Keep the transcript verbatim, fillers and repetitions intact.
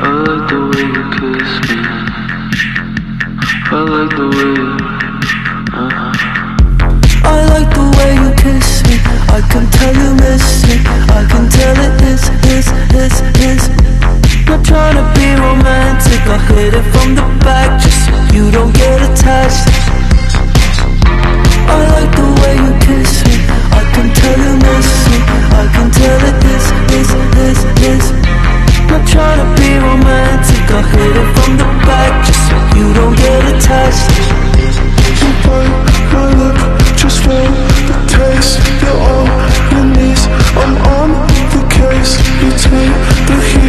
I like the way you kiss me. I like the way you, uh-huh. I like the way you kiss me. I can tell you miss me. I can tell it is, is, is, is. Not trying to be romantic, I hit it from the back just so you don't get attached. I like the way you kiss me. I can tell you miss me. I can tell it is, is, is, is. Not trying to be romantic, I hit it from the back just so you don't get attached. You bite my lip just for the taste. You're on your knees, I'm on the case. You take the heat.